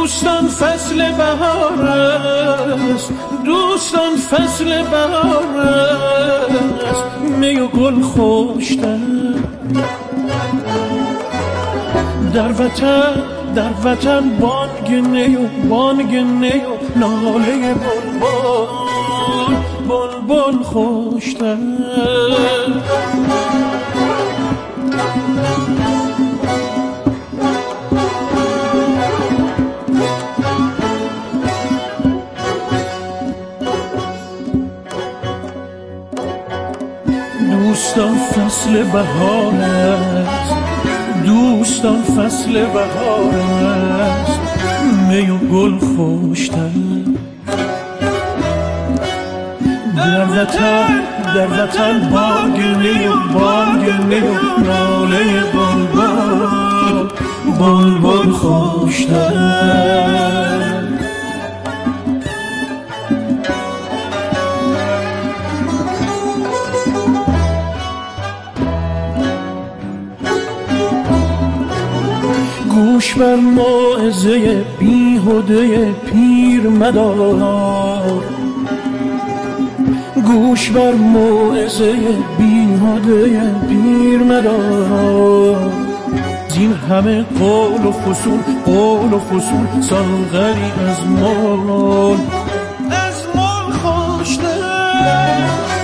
دوستان فصل بهار است، دوستان فصل بهار است، می و گل خوشتر در وطن بانگ نی و ناله بلبل خوشتر. دوستان فصل بهار است، دوستان فصل بهار است، می و گل خوشتر در وطن بانگ نی و ناله بلبل خوشتر. گوش بر موعظه بیهوده پیر مدار، گوش بر موعظه بیهوده پیر مدار. زین همه قول و فسون ساغری از مال خوشتر.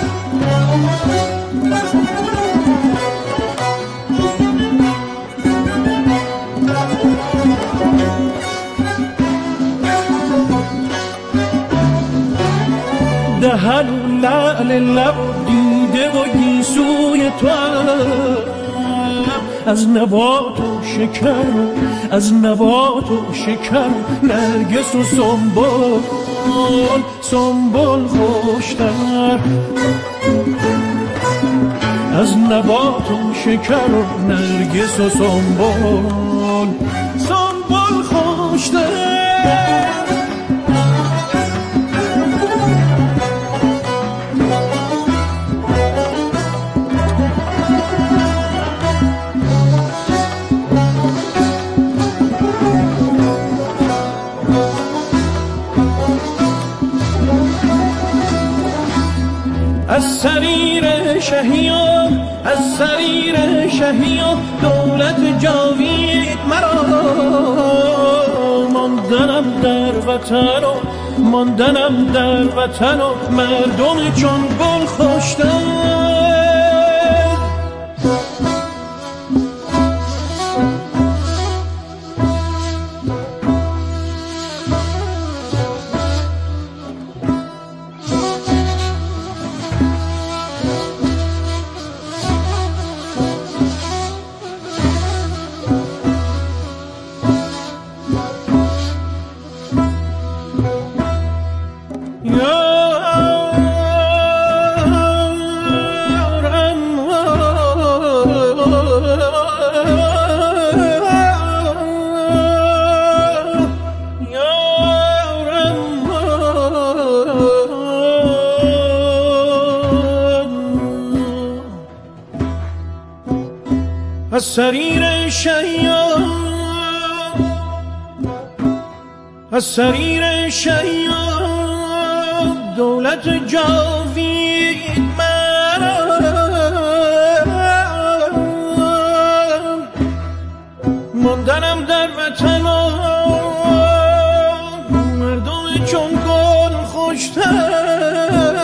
دهن و لعل لب دیده و گیسوی تو از نبات و شکر نرگس و سنبل خوشتر. از نبات و شکر و نرگس و سنبل خوشتر. از سریر شهیان دولت جاوید مرا. ماندنم در وطن و مردم چون گل خوشتر. از سریر شهیان دولت جاوید مرا. ماندنم در وطن و مردم چون گل خوشتر.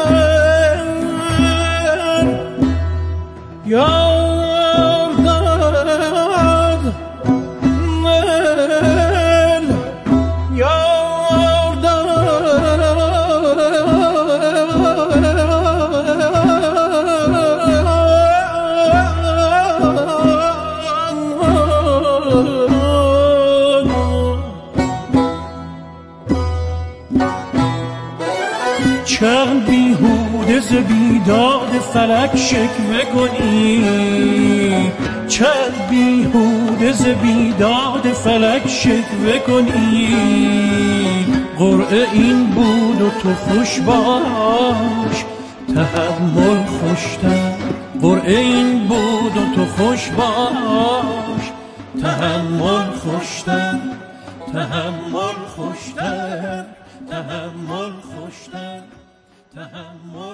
چند بیهوده ز بیداد فلک شکوه کنی، چند بیهوده ز بیداد فلک شکوه کنی. قرعه این بود و تو خوش باش تحمل خوشتر. قرعه این بود و تو خوش باش تحمل خوشتر. تحمل خوشتر، تحمل خوشتر، تحمل